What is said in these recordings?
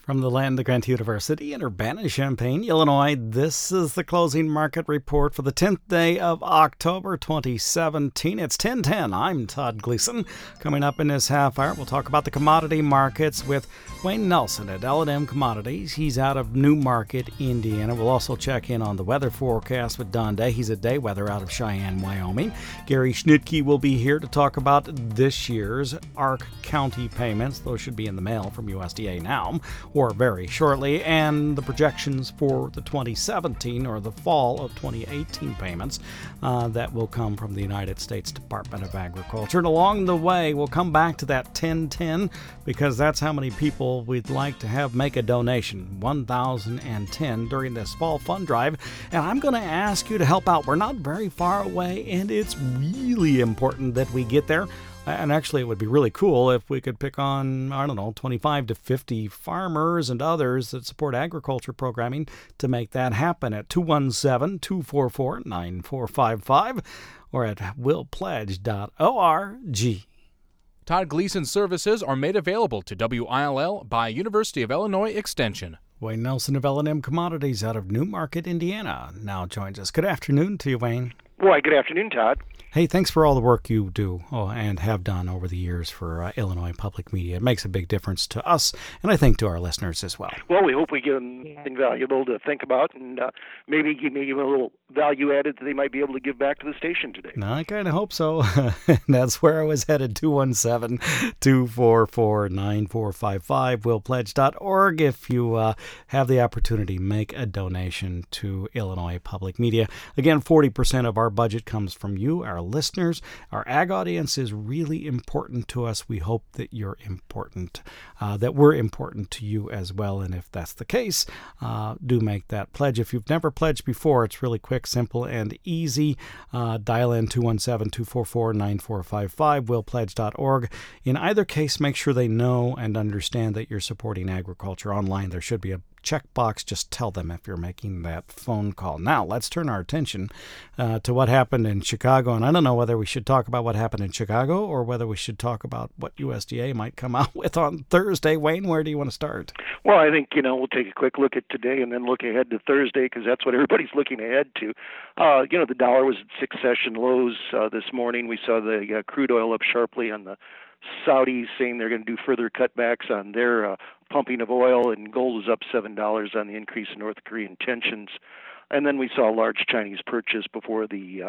From the land of Grant University in Urbana-Champaign, Illinois, this is the closing market report for the 10th day of October 2017. It's 10:10. I'm Todd Gleason. Coming up in this half hour, we'll talk about the commodity markets with Wayne Nelson at L&M Commodities. He's out of Newmarket, Indiana. We'll also check in on the weather forecast with Don Day. He's at Day Weather out of Cheyenne, Wyoming. Gary Schnitke will be here to talk about this year's ARC County payments. Those should be in the mail from USDA now, or very shortly, and the projections for the 2017 or the fall of 2018 payments that will come from the United States Department of Agriculture. And along the way, we'll come back to that 1010 because that's how many people we'd like to have make a donation, 1,010 during this fall fund drive. And I'm going to ask you to help out. We're not very far away, and it's really important that we get there. And actually, it would be really cool if we could pick on, 25 to 50 farmers and others that support agriculture programming to make that happen at 217-244-9455 or at willpledge.org. Todd Gleason services are made available to WILL by University of Illinois Extension. Wayne Nelson of L&M Commodities out of Newmarket, Indiana, now joins us. Good afternoon to you, Wayne. Why, good afternoon, Todd. Hey, thanks for all the work you do and have done over the years for Illinois Public Media. It makes a big difference to us, and I think to our listeners as well. Well, we hope we give them something valuable to think about, and maybe give them a little value added that they might be able to give back to the station today. I kind of hope so. That's where I was headed, 217-244-9455, willpledge.org. If you have the opportunity, make a donation to Illinois Public Media. Again, 40% of our budget comes from you, our listeners. Our ag audience is really important to us. We hope that you're important, that we're important to you as well. And if that's the case, do make that pledge. If you've never pledged before, it's really quick, simple, and easy. Dial in 217-244-9455, willpledge.org. In either case, make sure they know and understand that you're supporting agriculture. Online, there should be a checkbox. Just tell them if you're making that phone call. Now, let's turn our attention to what happened in Chicago. And I don't know whether we should talk about what happened in Chicago or whether we should talk about what USDA might come out with on Thursday. Wayne, where do you want to start? Well, I think, we'll take a quick look at today and then look ahead to Thursday because that's what everybody's looking ahead to. The dollar was at 6 session lows this morning. We saw the crude oil up sharply on the Saudis saying they're going to do further cutbacks on their pumping of oil, and gold was up $7 on the increase in North Korean tensions. And then we saw a large Chinese purchase before the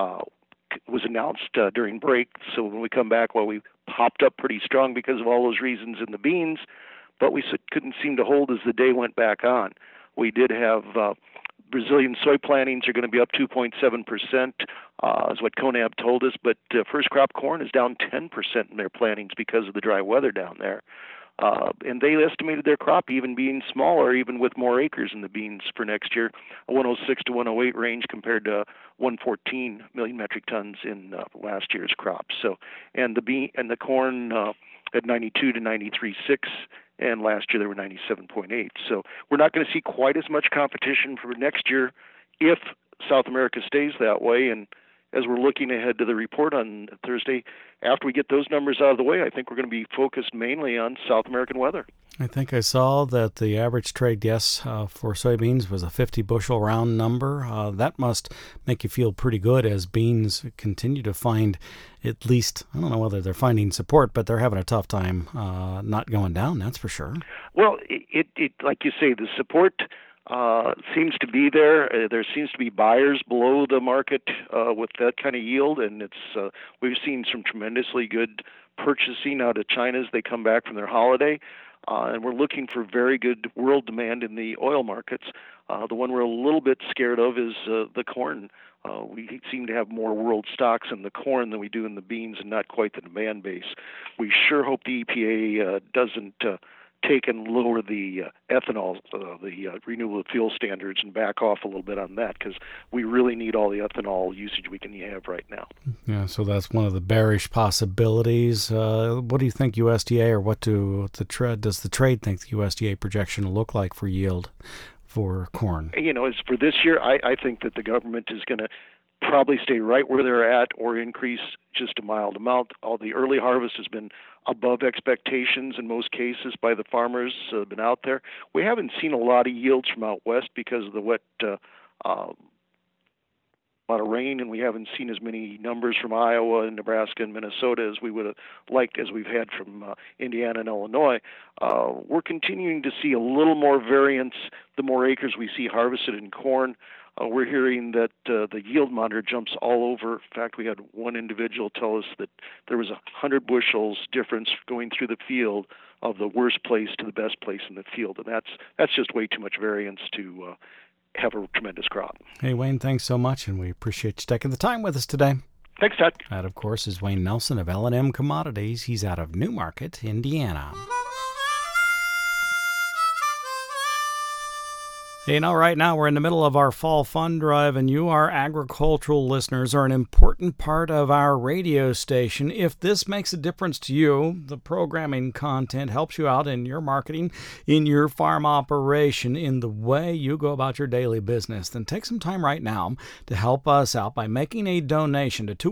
was announced during break. So when we come back, we popped up pretty strong because of all those reasons in the beans, but we couldn't seem to hold as the day went back on. We did have Brazilian soy plantings are going to be up 2.7%, is what CONAB told us, but first crop corn is down 10% in their plantings because of the dry weather down there. And they estimated their crop even being smaller, even with more acres in the beans for next year, a 106 to 108 range compared to 114 million metric tons in last year's crop. So, and the corn at 92 to 93.6. And last year they were 97.8. So we're not going to see quite as much competition for next year if South America stays that way. And as we're looking ahead to the report on Thursday, after we get those numbers out of the way, I think we're going to be focused mainly on South American weather. I think I saw that the average trade guess for soybeans was a 50 bushel round number. That must make you feel pretty good as beans continue to find, at least, I don't know whether they're finding support, but they're having a tough time not going down, that's for sure. Well, it like you say, the support seems to be there. There seems to be buyers below the market with that kind of yield, and it's we've seen some tremendously good purchasing out of China as they come back from their holiday. And we're looking for very good world demand in the oil markets. The one we're a little bit scared of is the corn. We seem to have more world stocks in the corn than we do in the beans and not quite the demand base. We sure hope the EPA doesn't take and lower the ethanol, the renewable fuel standards, and back off a little bit on that because we really need all the ethanol usage we can have right now. Yeah, so that's one of the bearish possibilities. What do you think USDA, or does the trade think the USDA projection will look like for yield for corn? As for this year, I think that the government is going to probably stay right where they're at or increase just a mild amount. All the early harvest has been above expectations in most cases by the farmers that have been out there. We haven't seen a lot of yields from out west because of the wet lot of rain, and we haven't seen as many numbers from Iowa and Nebraska and Minnesota as we would have liked, as we've had from Indiana and Illinois. We're continuing to see a little more variance the more acres we see harvested in corn. We're hearing that the yield monitor jumps all over. In fact, we had one individual tell us that there was 100 bushels difference going through the field of the worst place to the best place in the field, and that's just way too much variance to have a tremendous crop. Hey, Wayne, thanks so much, and we appreciate you taking the time with us today. Thanks, Todd. That, of course, is Wayne Nelson of L&M Commodities. He's out of Newmarket, Indiana. Hey, right now we're in the middle of our fall fund drive, and you, our agricultural listeners, are an important part of our radio station. If this makes a difference to you, the programming content helps you out in your marketing, in your farm operation, in the way you go about your daily business, then take some time right now to help us out by making a donation to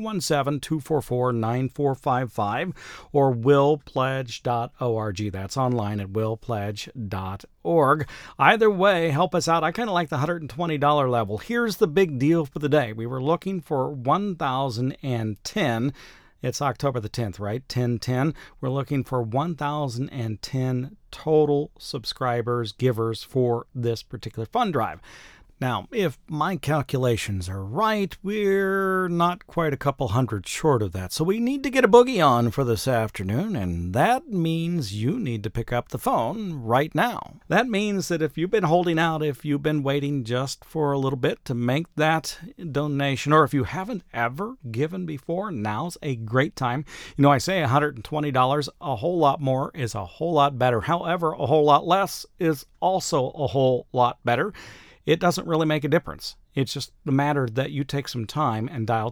217-244-9455 or willpledge.org. That's online at willpledge.org. Either way, help us out. I kind of like the $120 level. Here's the big deal for the day. We were looking for 1,010. It's October the 10th, right? 10/10. We're looking for 1,010 total subscribers, givers for this particular fund drive. Now, if my calculations are right, we're not quite a couple hundred short of that. So we need to get a boogie on for this afternoon, and that means you need to pick up the phone right now. That means that if you've been holding out, if you've been waiting just for a little bit to make that donation, or if you haven't ever given before, now's a great time. You know, I say $120, a whole lot more is a whole lot better. However, a whole lot less is also a whole lot better. It doesn't really make a difference. It's just the matter that you take some time and dial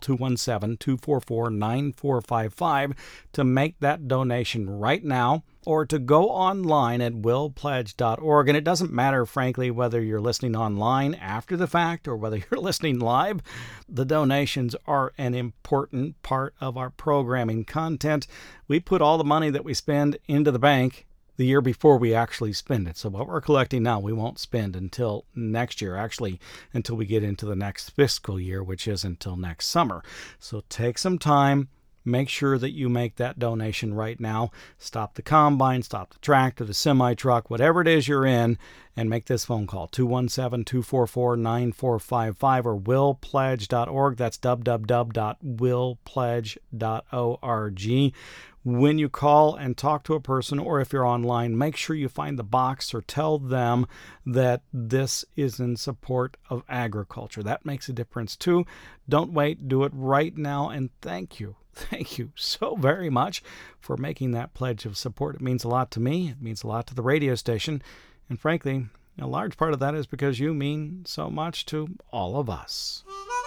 217-244-9455 to make that donation right now, or to go online at willpledge.org. And it doesn't matter, frankly, whether you're listening online after the fact or whether you're listening live. The donations are an important part of our programming content. We put all the money that we spend into the bank the year before we actually spend it. So what we're collecting now, we won't spend until next year, actually until we get into the next fiscal year, which is until next summer. So take some time, make sure that you make that donation right now. Stop the combine, stop the tractor, the semi-truck, whatever it is you're in, and make this phone call, 217-244-9455 or willpledge.org. That's www.willpledge.org. When you call and talk to a person, or if you're online, make sure you find the box or tell them that this is in support of agriculture. That makes a difference too. Don't wait. Do it right now. And thank you. Thank you so very much for making that pledge of support. It means a lot to me. It means a lot to the radio station. And frankly, a large part of that is because you mean so much to all of us.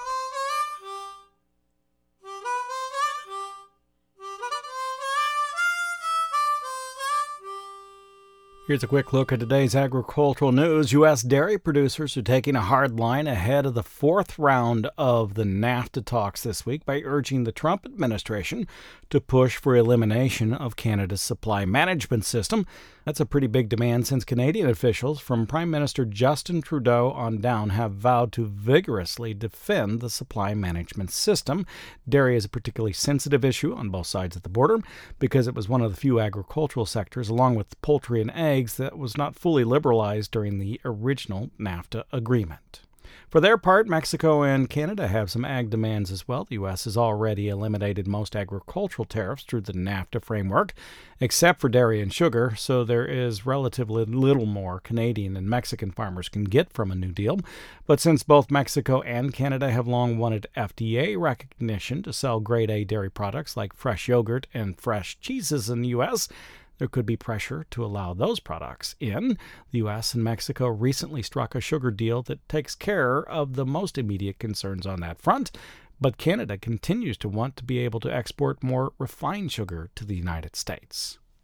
Here's a quick look at today's agricultural news. U.S. dairy producers are taking a hard line ahead of the fourth round of the NAFTA talks this week by urging the Trump administration to push for elimination of Canada's supply management system. That's a pretty big demand since Canadian officials, from Prime Minister Justin Trudeau on down, have vowed to vigorously defend the supply management system. Dairy is a particularly sensitive issue on both sides of the border because it was one of the few agricultural sectors, along with poultry and eggs, that was not fully liberalized during the original NAFTA agreement. For their part, Mexico and Canada have some ag demands as well. The U.S. has already eliminated most agricultural tariffs through the NAFTA framework, except for dairy and sugar, so there is relatively little more Canadian and Mexican farmers can get from a new deal. But since both Mexico and Canada have long wanted FDA recognition to sell grade A dairy products like fresh yogurt and fresh cheeses in the U.S., there could be pressure to allow those products in. The U.S. and Mexico recently struck a sugar deal that takes care of the most immediate concerns on that front, but Canada continues to want to be able to export more refined sugar to the United States.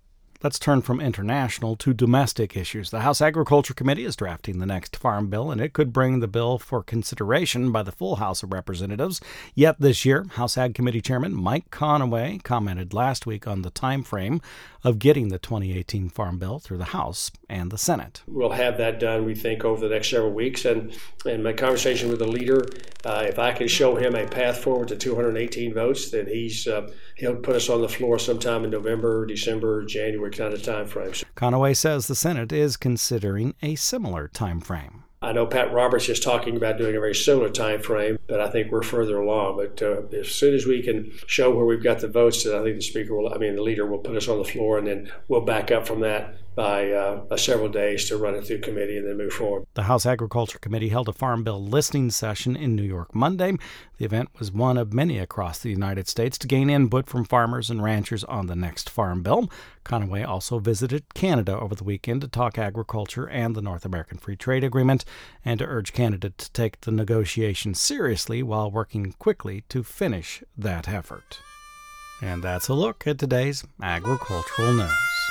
Let's turn from international to domestic issues. The House Agriculture Committee is drafting the next farm bill, and it could bring the bill for consideration by the full House of Representatives. Yet this year, House Ag Committee Chairman Mike Conaway commented last week on the time frame of getting the 2018 Farm Bill through the House and the Senate. We'll have that done, we think, over the next several weeks. And my conversation with the leader, if I can show him a path forward to 218 votes, then he'll put us on the floor sometime in November, December, January kind of time frame. Conaway says the Senate is considering a similar time frame. I know Pat Roberts is talking about doing a very similar time frame, but I think we're further along. But as soon as we can show where we've got the votes, then I think the leader will put us on the floor, and then we'll back up from that by several days to run it through committee and then move forward. The House Agriculture Committee held a Farm Bill listening session in New York Monday. The event was one of many across the United States to gain input from farmers and ranchers on the next Farm Bill. Conaway also visited Canada over the weekend to talk agriculture and the North American Free Trade Agreement and to urge Canada to take the negotiations seriously while working quickly to finish that effort. And that's a look at today's agricultural news.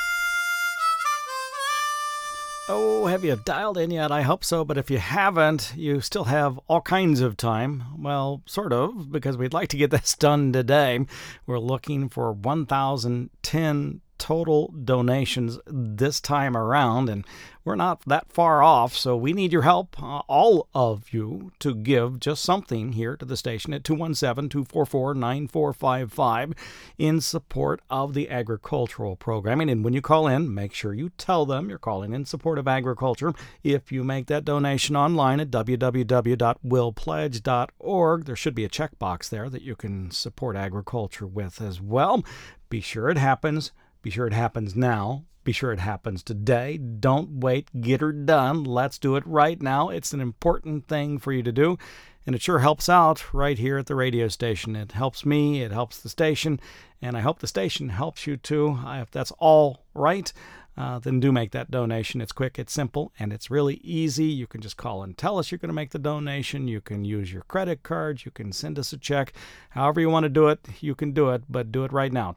Oh, have you dialed in yet? I hope so, but if you haven't, you still have all kinds of time. Well, sort of, because we'd like to get this done today. We're looking for 1,010 total donations this time around, and we're not that far off, so we need your help, all of you, to give just something here to the station at 217-244-9455 in support of the agricultural programming. And when you call in, make sure you tell them you're calling in support of agriculture. If you make that donation online at www.willpledge.org, there should be a checkbox there that you can support agriculture with as well. Be sure it happens. Be sure it happens now. Be sure it happens today. Don't wait. Get her done. Let's do it right now. It's an important thing for you to do, and it sure helps out right here at the radio station. It helps me. It helps the station, and I hope the station helps you too. If that's all right, then do make that donation. It's quick, it's simple, and it's really easy. You can just call and tell us you're going to make the donation. You can use your credit card. You can send us a check. However you want to do it, you can do it, but do it right now.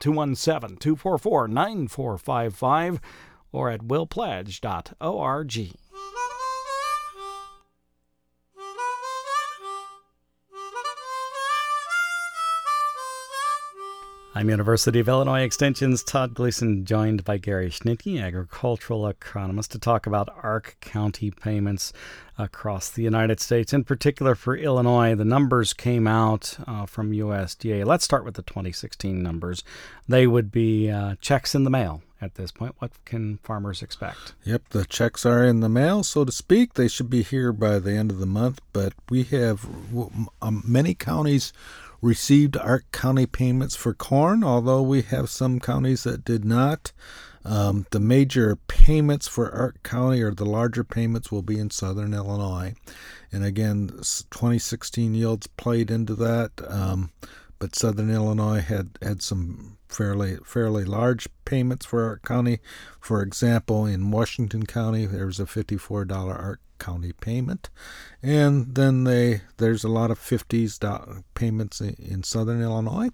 217-244-9455 or at willpledge.org. I'm University of Illinois Extension's Todd Gleason, joined by Gary Schnittke, agricultural economist, to talk about ARC County payments across the United States. In particular for Illinois, the numbers came out from USDA. Let's start with the 2016 numbers. They would be checks in the mail at this point. What can farmers expect? Yep, the checks are in the mail, so to speak. They should be here by the end of the month, but we have many counties received ARC County payments for corn, although we have some counties that did not. The major payments for ARC County, or the larger payments, will be in southern Illinois. And again, 2016 yields played into that, but southern Illinois had some fairly large payments for ARC County. For example, in Washington County, there was a $54 ARC County payment, and then there's a lot of $50s payments in southern Illinois.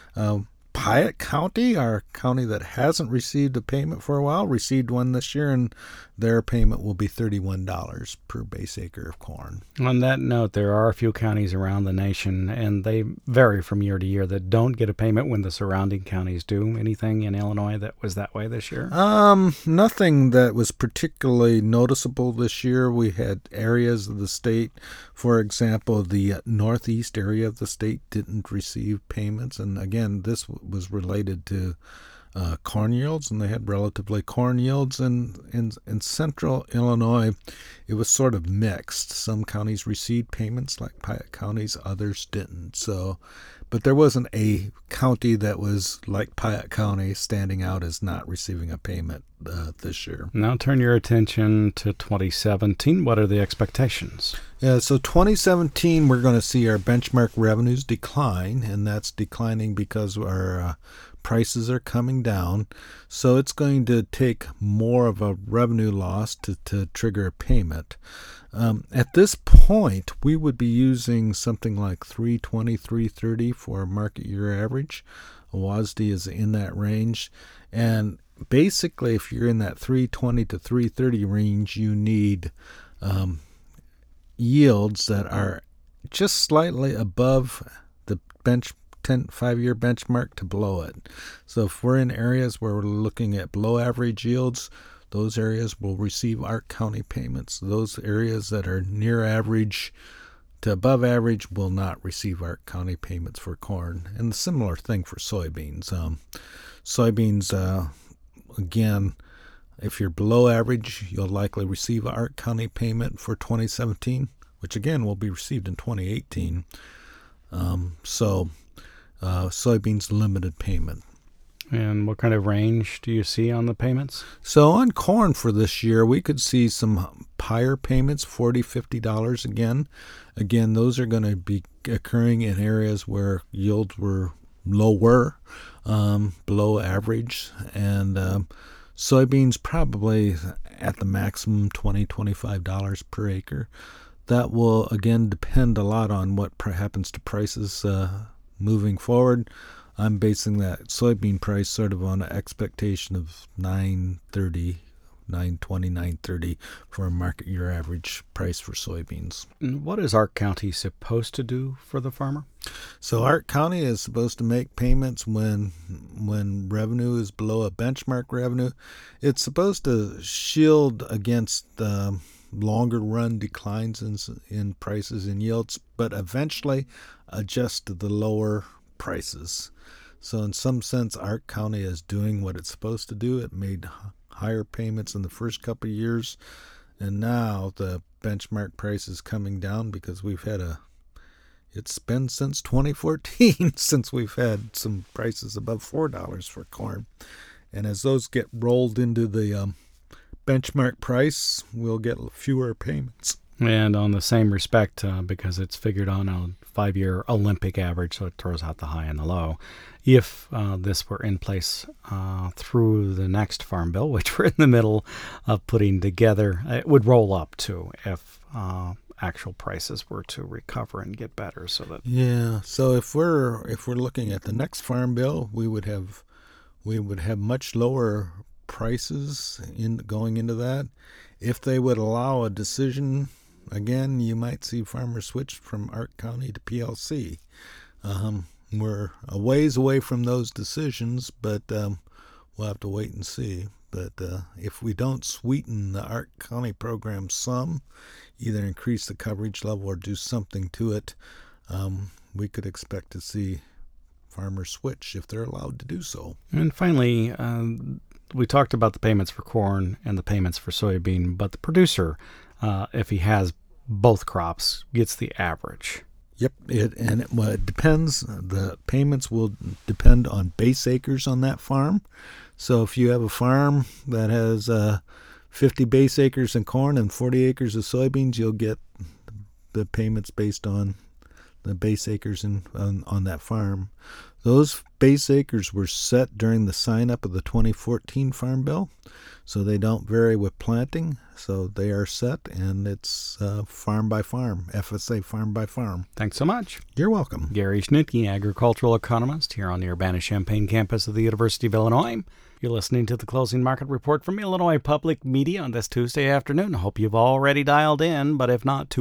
Piatt County, our county that hasn't received a payment for a while, received one this year, and their payment will be $31 per base acre of corn. On that note, there are a few counties around the nation, and they vary from year to year, that don't get a payment when the surrounding counties do. Anything in Illinois that was that way this year? Nothing that was particularly noticeable this year. We had areas of the state, for example, the northeast area of the state didn't receive payments, and again, this was related to corn yields, and they had relatively corn yields. In central Illinois, it was sort of mixed. Some counties received payments, like Piatt counties, others didn't. So, but there wasn't a county that was like Piatt County standing out as not receiving a payment this year. Now turn your attention to 2017. What are the expectations? Yeah, so 2017, we're going to see our benchmark revenues decline, and that's declining because our prices are coming down. So it's going to take more of a revenue loss to trigger a payment. At this point, we would be using something like 320, 330 for a market year average. WASDE is in that range. And basically, if you're in that 320 to 330 range, you need yields that are just slightly above the 5-year benchmark to below it. So if we're in areas where we're looking at below average yields, those areas will receive Ark County payments. Those areas that are near average to above average will not receive Ark County payments for corn. And the similar thing for soybeans. Soybeans, again, if you're below average, you'll likely receive an Ark County payment for 2017, which again will be received in 2018. Soybeans limited payment. And what kind of range do you see on the payments? So on corn for this year, we could see some higher payments, $40, $50 again. Again, those are going to be occurring in areas where yields were lower, below average. And soybeans probably at the maximum $20, $25 per acre. That will, again, depend a lot on what happens to prices moving forward. I'm basing that soybean price sort of on an expectation of $9.30, $9.20, $9.30 for a market year average price for soybeans. And what is Ark County supposed to do for the farmer? So Ark County is supposed to make payments when revenue is below a benchmark revenue. It's supposed to shield against longer run declines in prices and yields, but eventually adjust to the lower prices. So in some sense, Ark County is doing what it's supposed to do. It made higher payments in the first couple of years, and now the benchmark price is coming down because it's been since 2014 since we've had some prices above $4 for corn. And as those get rolled into the benchmark price, we'll get fewer payments. And on the same respect, because it's figured on a 5-year Olympic average, so it throws out the high and the low. If this were in place through the next Farm Bill, which we're in the middle of putting together, it would roll up too if actual prices were to recover and get better. So if we're looking at the next Farm Bill, we would have much lower prices going into that. If they would allow a decision, again, you might see farmers switch from Ark County to PLC. We're a ways away from those decisions, but we'll have to wait and see. But if we don't sweeten the Ark County program some, either increase the coverage level or do something to it, we could expect to see farmers switch if they're allowed to do so. And finally, we talked about the payments for corn and the payments for soybean, but the producer, if he has both crops, gets the average. Yep, it depends. The payments will depend on base acres on that farm. So if you have a farm that has 50 base acres in corn and 40 acres of soybeans, you'll get the payments based on the base acres on that farm. Those base acres were set during the sign-up of the 2014 Farm Bill, so they don't vary with planting. So they are set, and it's farm by farm, FSA farm by farm. Thanks so much. You're welcome. Gary Schnitke, agricultural economist here on the Urbana-Champaign campus of the University of Illinois. You're listening to the Closing Market Report from Illinois Public Media on this Tuesday afternoon. I hope you've already dialed in, but if not,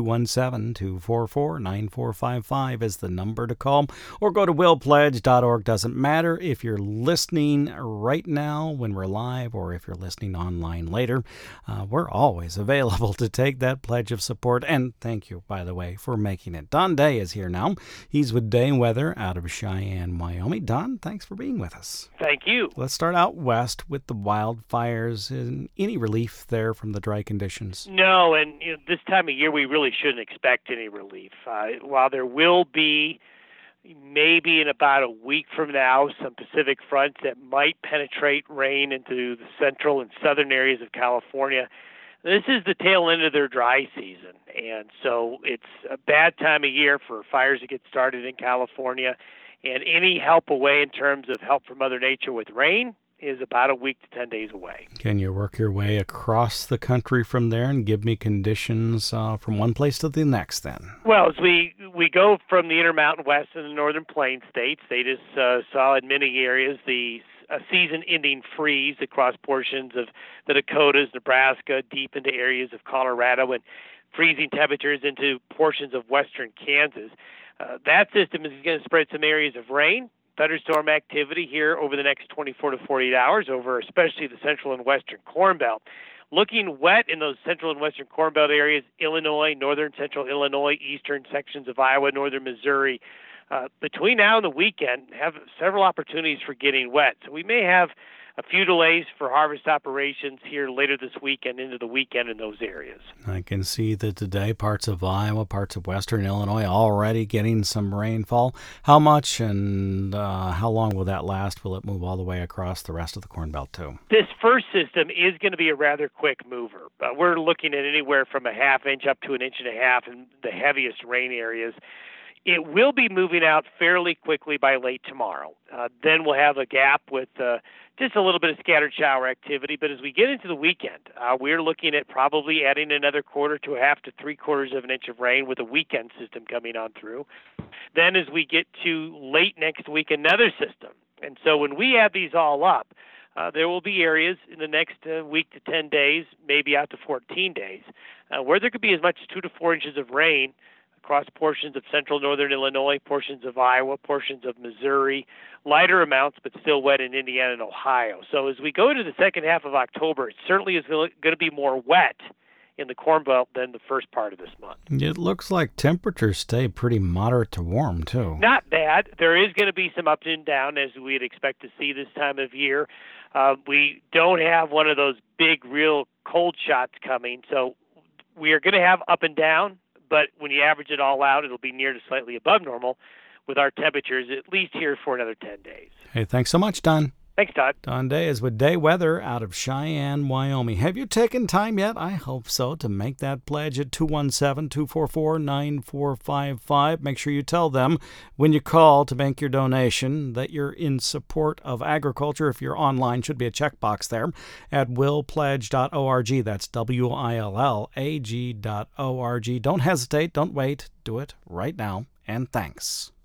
217-244-9455 is the number to call, or go to willpledge.org. Doesn't matter if you're listening right now when we're live or if you're listening online later. We're always available to take that pledge of support, and thank you, by the way, for making it. Don Day is here now. He's with Day Weather out of Cheyenne, Wyoming. Don, thanks for being with us. Thank you. Let's start out west with the wildfires. Any relief there from the dry conditions? No, and this time of year we really shouldn't expect any relief. While there will be, maybe in about a week from now, some Pacific fronts that might penetrate rain into the central and southern areas of California, this is the tail end of their dry season. And so it's a bad time of year for fires to get started in California. And any help away in terms of help from Mother Nature with rain is about a week to 10 days away. Can you work your way across the country from there and give me conditions from one place to the next then? Well, as we go from the Intermountain West and the Northern Plains states, they just saw in many areas the a season-ending freeze across portions of the Dakotas, Nebraska, deep into areas of Colorado, and freezing temperatures into portions of western Kansas. That system is going to spread some areas of rain, thunderstorm activity here over the next 24 to 48 hours over especially the central and western Corn Belt. Looking wet in those central and western Corn Belt areas, Illinois, northern central Illinois, eastern sections of Iowa, northern Missouri. Between now and the weekend, have several opportunities for getting wet. So we may have a few delays for harvest operations here later this weekend into the weekend in those areas. I can see that today parts of Iowa, parts of western Illinois already getting some rainfall. How much and how long will that last? Will it move all the way across the rest of the Corn Belt too? This first system is going to be a rather quick mover. We're looking at anywhere from a half inch up to an inch and a half in the heaviest rain areas. It will be moving out fairly quickly by late tomorrow. Then we'll have a gap with just a little bit of scattered shower activity. But as we get into the weekend, we're looking at probably adding another quarter to a half to 3/4 of an inch of rain with a weekend system coming on through. Then as we get to late next week, another system. And so when we add these all up, there will be areas in the next week to 10 days, maybe out to 14 days, where there could be as much as 2 to 4 inches of rain across portions of central northern Illinois, portions of Iowa, portions of Missouri, lighter amounts, but still wet in Indiana and Ohio. So as we go to the second half of October, it certainly is going to be more wet in the Corn Belt than the first part of this month. It looks like temperatures stay pretty moderate to warm, too. Not bad. There is going to be some up and down, as we'd expect to see this time of year. We don't have one of those big, real cold shots coming, so we are going to have up and down. But when you average it all out, it'll be near to slightly above normal with our temperatures at least here for another 10 days. Hey, thanks so much, Don. Thanks, Todd. Don Day is with Day Weather out of Cheyenne, Wyoming. Have you taken time yet? I hope so, to make that pledge at 217-244-9455. Make sure you tell them when you call to make your donation that you're in support of agriculture. If you're online, should be a checkbox there at willpledge.org. That's WILLAG.org. Don't hesitate. Don't wait. Do it right now. And thanks.